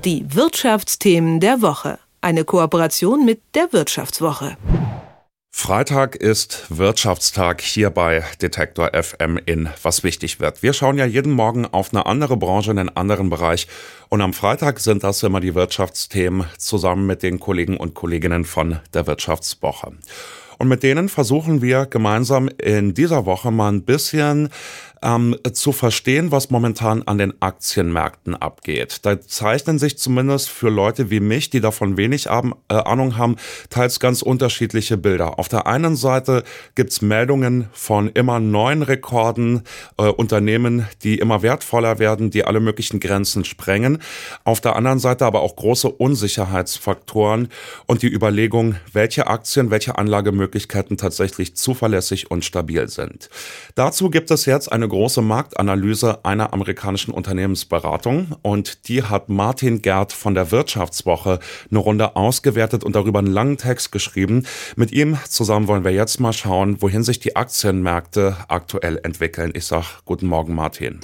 Die Wirtschaftsthemen der Woche. Eine Kooperation mit der Wirtschaftswoche. Freitag ist Wirtschaftstag hier bei Detektor FM in Was wichtig wird. Wir schauen ja jeden Morgen auf eine andere Branche, einen anderen Bereich. Und am Freitag sind das immer die Wirtschaftsthemen zusammen mit den Kollegen und Kolleginnen von der Wirtschaftswoche. Und mit denen versuchen wir gemeinsam in dieser Woche mal ein bisschen zu verstehen, was momentan an den Aktienmärkten abgeht. Da zeichnen sich zumindest für Leute wie mich, die davon wenig Ahnung haben, teils ganz unterschiedliche Bilder. Auf der einen Seite gibt's Meldungen von immer neuen Rekorden, Unternehmen, die immer wertvoller werden, die alle möglichen Grenzen sprengen. Auf der anderen Seite aber auch große Unsicherheitsfaktoren und die Überlegung, welche Aktien, welche Anlagemöglichkeiten tatsächlich zuverlässig und stabil sind. Dazu gibt es jetzt eine große Marktanalyse einer amerikanischen Unternehmensberatung und die hat Martin Gerd von der Wirtschaftswoche eine Runde ausgewertet und darüber einen langen Text geschrieben. Mit ihm zusammen wollen wir jetzt mal schauen, wohin sich die Aktienmärkte aktuell entwickeln. Ich sag guten Morgen, Martin.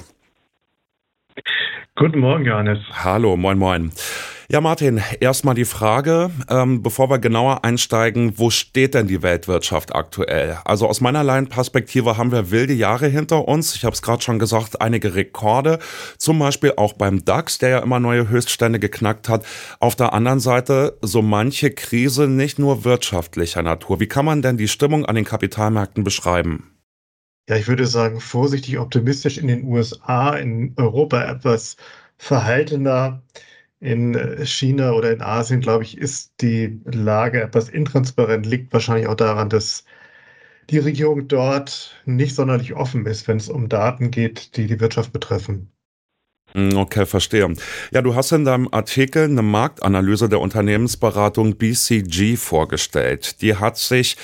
Guten Morgen, Johannes. Hallo, moin moin. Ja, Martin, erstmal die Frage, bevor wir genauer einsteigen, wo steht denn die Weltwirtschaft aktuell? Also aus meiner Laienperspektive haben wir wilde Jahre hinter uns. Ich habe es gerade schon gesagt, einige Rekorde, zum Beispiel auch beim DAX, der ja immer neue Höchststände geknackt hat. Auf der anderen Seite so manche Krise nicht nur wirtschaftlicher Natur. Wie kann man denn die Stimmung an den Kapitalmärkten beschreiben? Ja, ich würde sagen, vorsichtig optimistisch in den USA, in Europa etwas verhaltener. In China oder in Asien, glaube ich, ist die Lage etwas intransparent, liegt wahrscheinlich auch daran, dass die Regierung dort nicht sonderlich offen ist, wenn es um Daten geht, die die Wirtschaft betreffen. Okay, verstehe. Ja, du hast in deinem Artikel eine Marktanalyse der Unternehmensberatung BCG vorgestellt. Die hat sich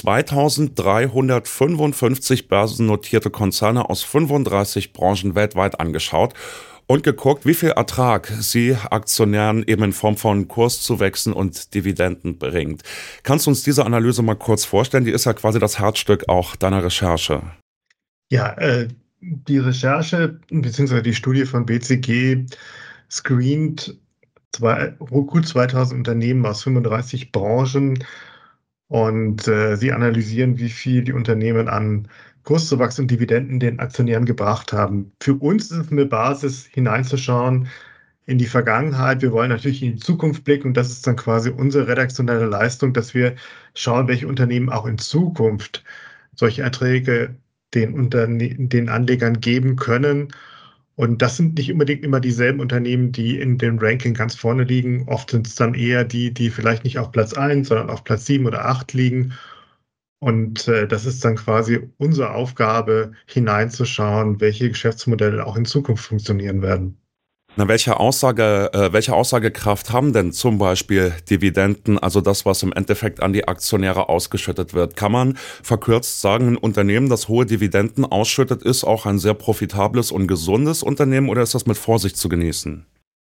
2355 börsennotierte Konzerne aus 35 Branchen weltweit angeschaut und geguckt, wie viel Ertrag sie Aktionären eben in Form von Kurszuwächsen und Dividenden bringt. Kannst du uns diese Analyse mal kurz vorstellen? Die ist ja quasi das Herzstück auch deiner Recherche. Ja, die Recherche bzw. die Studie von BCG screent gut 2000 Unternehmen aus 35 Branchen und sie analysieren, wie viel die Unternehmen an Kurszuwachs und Dividenden den Aktionären gebracht haben. Für uns ist es eine Basis, hineinzuschauen in die Vergangenheit. Wir wollen natürlich in die Zukunft blicken und das ist dann quasi unsere redaktionelle Leistung, dass wir schauen, welche Unternehmen auch in Zukunft solche Erträge den Anlegern geben können. Und das sind nicht unbedingt immer dieselben Unternehmen, die in dem Ranking ganz vorne liegen. Oft sind es dann eher die vielleicht nicht auf Platz 1, sondern auf Platz 7 oder 8 liegen. Und das ist dann quasi unsere Aufgabe, hineinzuschauen, welche Geschäftsmodelle auch in Zukunft funktionieren werden. Na, welche Aussagekraft haben denn zum Beispiel Dividenden, also das, was im Endeffekt an die Aktionäre ausgeschüttet wird? Kann man verkürzt sagen, ein Unternehmen, das hohe Dividenden ausschüttet, ist auch ein sehr profitables und gesundes Unternehmen oder ist das mit Vorsicht zu genießen?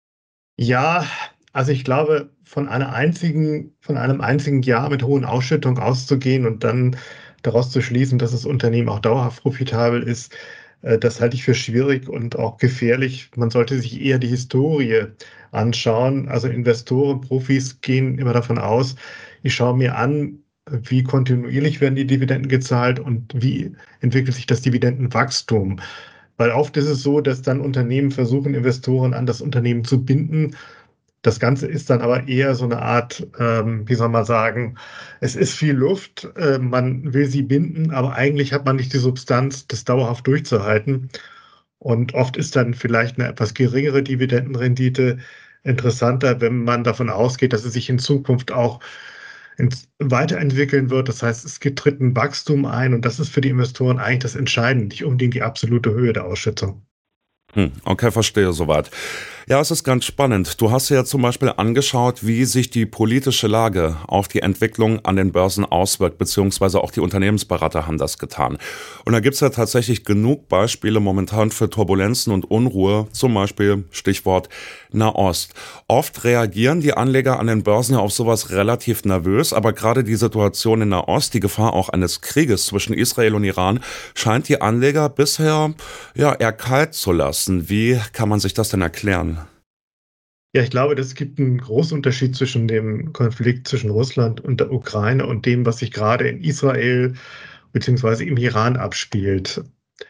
Ja, also ich glaube, von einem einzigen Jahr mit hohen Ausschüttungen auszugehen und dann daraus zu schließen, dass das Unternehmen auch dauerhaft profitabel ist, das halte ich für schwierig und auch gefährlich. Man sollte sich eher die Historie anschauen. Also Investoren, Profis gehen immer davon aus, ich schaue mir an, wie kontinuierlich werden die Dividenden gezahlt und wie entwickelt sich das Dividendenwachstum. Weil oft ist es so, dass dann Unternehmen versuchen, Investoren an das Unternehmen zu binden. Das Ganze ist dann aber eher so eine Art, wie soll man sagen, es ist viel Luft, man will sie binden, aber eigentlich hat man nicht die Substanz, das dauerhaft durchzuhalten. Und oft ist dann vielleicht eine etwas geringere Dividendenrendite interessanter, wenn man davon ausgeht, dass es sich in Zukunft auch weiterentwickeln wird. Das heißt, es tritt ein Wachstum ein und das ist für die Investoren eigentlich das Entscheidende, nicht unbedingt die absolute Höhe der Ausschüttung. Okay, verstehe soweit. Ja, es ist ganz spannend. Du hast dir ja zum Beispiel angeschaut, wie sich die politische Lage auf die Entwicklung an den Börsen auswirkt, beziehungsweise auch die Unternehmensberater haben das getan. Und da gibt's ja tatsächlich genug Beispiele momentan für Turbulenzen und Unruhe, zum Beispiel Stichwort Nahost. Oft reagieren die Anleger an den Börsen ja auf sowas relativ nervös, aber gerade die Situation in Nahost, die Gefahr auch eines Krieges zwischen Israel und Iran, scheint die Anleger bisher eher kalt zu lassen. Wie kann man sich das denn erklären? Ja, ich glaube, es gibt einen großen Unterschied zwischen dem Konflikt zwischen Russland und der Ukraine und dem, was sich gerade in Israel beziehungsweise im Iran abspielt.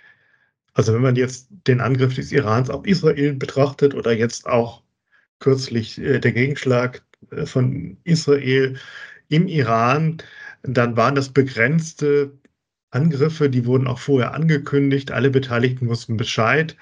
Also, wenn man jetzt den Angriff des Irans auf Israel betrachtet oder jetzt auch kürzlich, der Gegenschlag, von Israel im Iran, dann waren das begrenzte Angriffe, die wurden auch vorher angekündigt. Alle Beteiligten wussten Bescheid.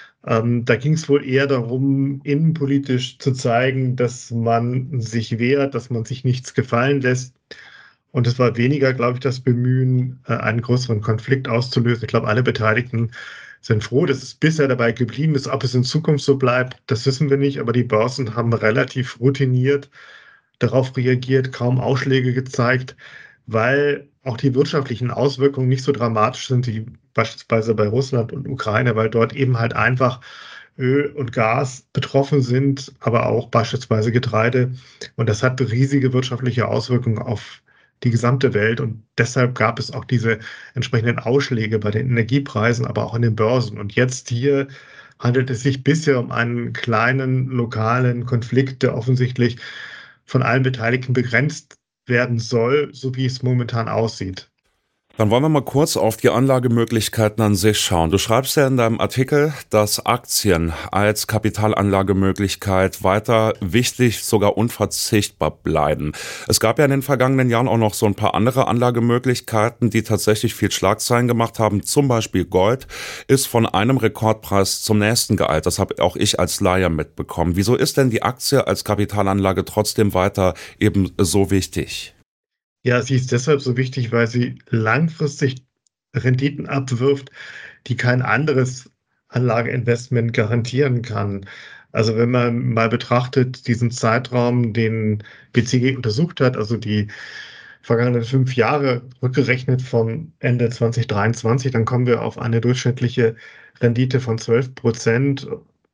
Da ging es wohl eher darum, innenpolitisch zu zeigen, dass man sich wehrt, dass man sich nichts gefallen lässt. Und es war weniger, glaube ich, das Bemühen, einen größeren Konflikt auszulösen. Ich glaube, alle Beteiligten sind froh, dass es bisher dabei geblieben ist. Ob es in Zukunft so bleibt, das wissen wir nicht. Aber die Börsen haben relativ routiniert darauf reagiert, kaum Ausschläge gezeigt, weil auch die wirtschaftlichen Auswirkungen nicht so dramatisch sind wie beispielsweise bei Russland und Ukraine, weil dort eben halt einfach Öl und Gas betroffen sind, aber auch beispielsweise Getreide. Und das hat riesige wirtschaftliche Auswirkungen auf die gesamte Welt. Und deshalb gab es auch diese entsprechenden Ausschläge bei den Energiepreisen, aber auch an den Börsen. Und jetzt hier handelt es sich bisher um einen kleinen lokalen Konflikt, der offensichtlich von allen Beteiligten begrenzt werden soll, so wie es momentan aussieht. Dann wollen wir mal kurz auf die Anlagemöglichkeiten an sich schauen. Du schreibst ja in deinem Artikel, dass Aktien als Kapitalanlagemöglichkeit weiter wichtig, sogar unverzichtbar bleiben. Es gab ja in den vergangenen Jahren auch noch so ein paar andere Anlagemöglichkeiten, die tatsächlich viel Schlagzeilen gemacht haben. Zum Beispiel Gold ist von einem Rekordpreis zum nächsten geeilt. Das habe auch ich als Laie mitbekommen. Wieso ist denn die Aktie als Kapitalanlage trotzdem weiter eben so wichtig? Ja, sie ist deshalb so wichtig, weil sie langfristig Renditen abwirft, die kein anderes Anlageinvestment garantieren kann. Also wenn man mal betrachtet, diesen Zeitraum, den BCG untersucht hat, also die vergangenen 5 Jahre rückgerechnet von Ende 2023, dann kommen wir auf eine durchschnittliche Rendite von 12%.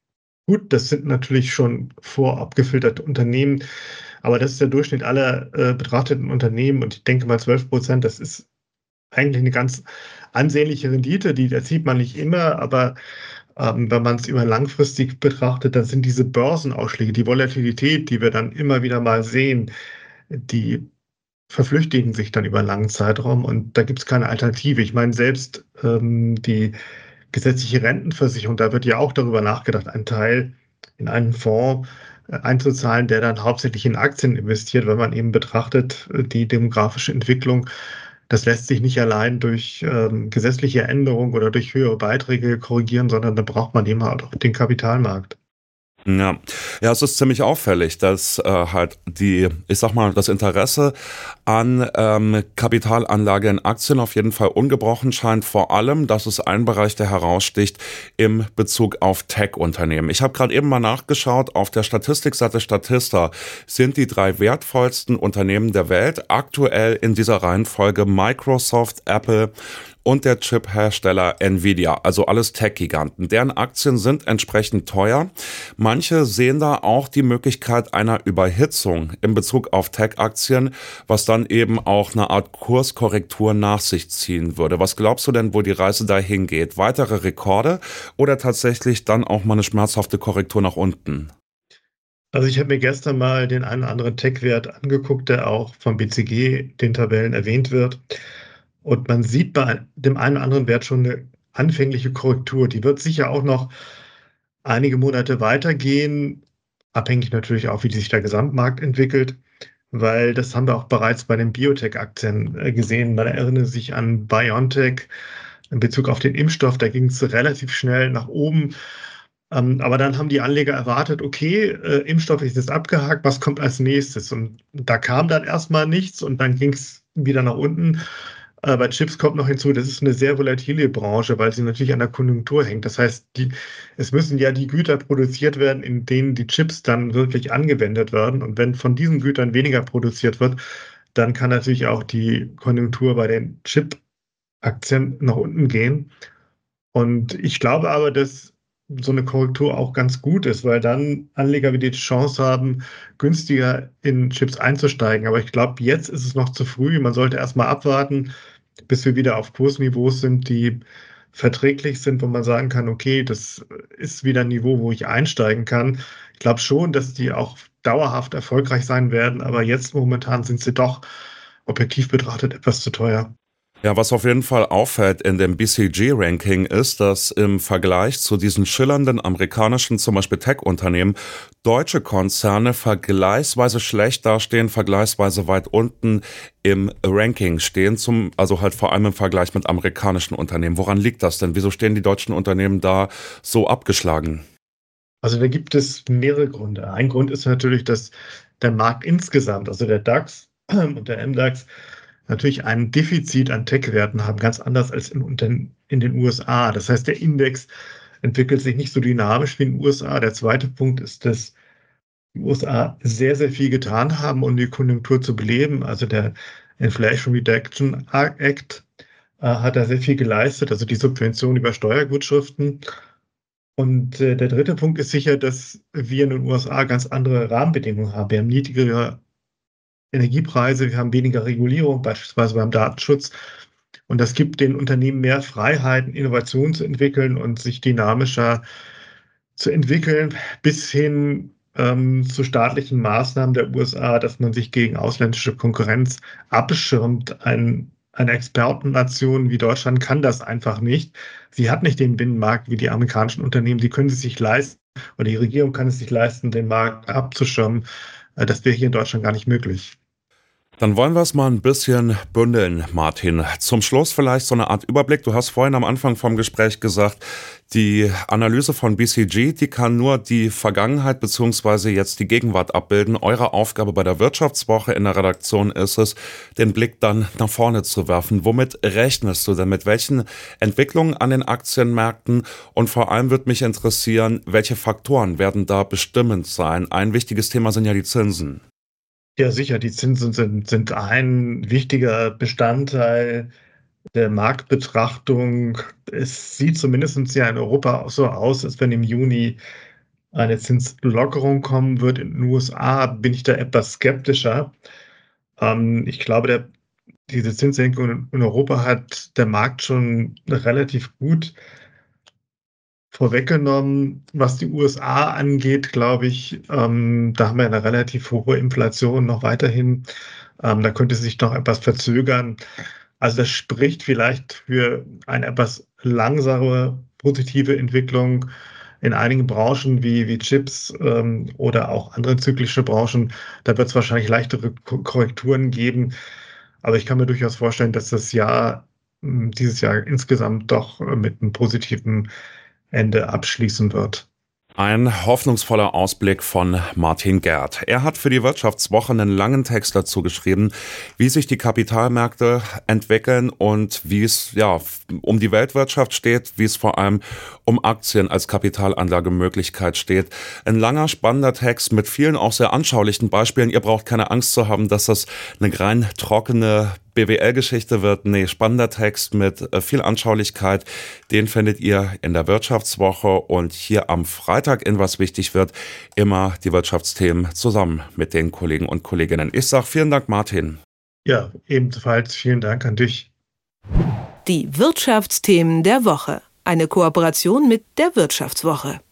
Gut, das sind natürlich schon vorab gefilterte Unternehmen, aber das ist der Durchschnitt aller, betrachteten Unternehmen und ich denke mal 12%, das ist eigentlich eine ganz ansehnliche Rendite, die erzielt man nicht immer, aber, wenn man es über langfristig betrachtet, dann sind diese Börsenausschläge, die Volatilität, die wir dann immer wieder mal sehen, die verflüchtigen sich dann über einen langen Zeitraum und da gibt es keine Alternative. Ich meine, selbst, die gesetzliche Rentenversicherung, da wird ja auch darüber nachgedacht, einen Teil in einen Fonds, einzuzahlen, der dann hauptsächlich in Aktien investiert, weil man eben betrachtet, die demografische Entwicklung, das lässt sich nicht allein durch, gesetzliche Änderung oder durch höhere Beiträge korrigieren, sondern da braucht man eben halt auch den Kapitalmarkt. Ja, ja, es ist ziemlich auffällig, dass halt ich sag mal, das Interesse an Kapitalanlage in Aktien auf jeden Fall ungebrochen scheint. Vor allem, das ist ein Bereich, der heraussticht im Bezug auf Tech-Unternehmen. Ich habe gerade eben mal nachgeschaut, auf der Statistikseite Statista sind die 3 wertvollsten Unternehmen der Welt aktuell in dieser Reihenfolge Microsoft, Apple und der Chip-Hersteller Nvidia, also alles Tech-Giganten. Deren Aktien sind entsprechend teuer. Manche sehen da auch die Möglichkeit einer Überhitzung in Bezug auf Tech-Aktien, was dann eben auch eine Art Kurskorrektur nach sich ziehen würde. Was glaubst du denn, wo die Reise dahin geht? Weitere Rekorde oder tatsächlich dann auch mal eine schmerzhafte Korrektur nach unten? Also, ich habe mir gestern mal den einen oder anderen Tech-Wert angeguckt, der auch vom BCG den Tabellen erwähnt wird. Und man sieht bei dem einen oder anderen Wert schon eine anfängliche Korrektur. Die wird sicher auch noch einige Monate weitergehen, abhängig natürlich auch, wie sich der Gesamtmarkt entwickelt, weil das haben wir auch bereits bei den Biotech-Aktien, gesehen. Man erinnere sich an BioNTech in Bezug auf den Impfstoff, da ging es relativ schnell nach oben. Aber dann haben die Anleger erwartet: „Okay, Impfstoff ist jetzt abgehakt, was kommt als Nächstes?“ Und da kam dann erstmal nichts und dann ging es wieder nach unten. Bei Chips kommt noch hinzu, das ist eine sehr volatile Branche, weil sie natürlich an der Konjunktur hängt. Das heißt, es müssen ja die Güter produziert werden, in denen die Chips dann wirklich angewendet werden. Und wenn von diesen Gütern weniger produziert wird, dann kann natürlich auch die Konjunktur bei den Chip-Aktien nach unten gehen. Und ich glaube aber, dass so eine Korrektur auch ganz gut ist, weil dann Anleger wieder die Chance haben, günstiger in Chips einzusteigen. Aber ich glaube, jetzt ist es noch zu früh. Man sollte erst mal abwarten, bis wir wieder auf Kursniveaus sind, die verträglich sind, wo man sagen kann: „Okay, das ist wieder ein Niveau, wo ich einsteigen kann.“ glaube schon, dass die auch dauerhaft erfolgreich sein werden, aber jetzt momentan sind sie doch objektiv betrachtet etwas zu teuer. Ja, was auf jeden Fall auffällt in dem BCG-Ranking ist, dass im Vergleich zu diesen schillernden amerikanischen, zum Beispiel Tech-Unternehmen, deutsche Konzerne vergleichsweise schlecht dastehen, vergleichsweise weit unten im Ranking stehen, also halt vor allem im Vergleich mit amerikanischen Unternehmen. Woran liegt das denn? Wieso stehen die deutschen Unternehmen da so abgeschlagen? Also da gibt es mehrere Gründe. Ein Grund ist natürlich, dass der Markt insgesamt, also der DAX und der MDAX, natürlich ein Defizit an Tech-Werten haben, ganz anders als in den USA. Das heißt, der Index entwickelt sich nicht so dynamisch wie in den USA. Der zweite Punkt ist, dass die USA sehr, sehr viel getan haben, um die Konjunktur zu beleben. Also der Inflation Reduction Act hat da sehr viel geleistet, also die Subvention über Steuergutschriften. Und der dritte Punkt ist sicher, dass wir in den USA ganz andere Rahmenbedingungen haben. Wir haben niedrigere Energiepreise, wir haben weniger Regulierung, beispielsweise beim Datenschutz. Und das gibt den Unternehmen mehr Freiheiten, Innovationen zu entwickeln und sich dynamischer zu entwickeln, bis hin zu staatlichen Maßnahmen der USA, dass man sich gegen ausländische Konkurrenz abschirmt. Eine Expertennation wie Deutschland kann das einfach nicht. Sie hat nicht den Binnenmarkt wie die amerikanischen Unternehmen. Die können es sich leisten, oder die Regierung kann es sich leisten, den Markt abzuschirmen. Das wäre hier in Deutschland gar nicht möglich. Dann wollen wir es mal ein bisschen bündeln, Martin. Zum Schluss vielleicht so eine Art Überblick. Du hast vorhin am Anfang vom Gespräch gesagt, die Analyse von BCG, die kann nur die Vergangenheit bzw. jetzt die Gegenwart abbilden. Eure Aufgabe bei der Wirtschaftswoche in der Redaktion ist es, den Blick dann nach vorne zu werfen. Womit rechnest du denn? Mit welchen Entwicklungen an den Aktienmärkten? Und vor allem würde mich interessieren, welche Faktoren werden da bestimmend sein? Ein wichtiges Thema sind ja die Zinsen. Ja, sicher, die Zinsen sind ein wichtiger Bestandteil der Marktbetrachtung. Es sieht zumindest ja in Europa auch so aus, als wenn im Juni eine Zinslockerung kommen wird. In den USA bin ich da etwas skeptischer. Ich glaube, diese Zinssenkung in Europa hat der Markt schon relativ gut vorweggenommen. Was die USA angeht, glaube ich, da haben wir eine relativ hohe Inflation noch weiterhin. Da könnte sich noch etwas verzögern. Also das spricht vielleicht für eine etwas langsame positive Entwicklung in einigen Branchen wie Chips oder auch andere zyklische Branchen. Da wird es wahrscheinlich leichtere Korrekturen geben. Aber ich kann mir durchaus vorstellen, dass dieses Jahr insgesamt doch mit einem positiven Ende abschließen wird. Ein hoffnungsvoller Ausblick von Martin Gerd. Er hat für die Wirtschaftswoche einen langen Text dazu geschrieben, wie sich die Kapitalmärkte entwickeln und wie es um die Weltwirtschaft steht, wie es vor allem um Aktien als Kapitalanlagemöglichkeit steht. Ein langer, spannender Text mit vielen auch sehr anschaulichen Beispielen. Ihr braucht keine Angst zu haben, dass das eine rein trockene BWL-Geschichte wird. Nee, spannender Text mit viel Anschaulichkeit. Den findet ihr in der Wirtschaftswoche und hier am Freitag in Was wichtig wird, immer die Wirtschaftsthemen zusammen mit den Kollegen und Kolleginnen. Ich sage vielen Dank, Martin. Ja, ebenfalls vielen Dank an dich. Die Wirtschaftsthemen der Woche. Eine Kooperation mit der Wirtschaftswoche.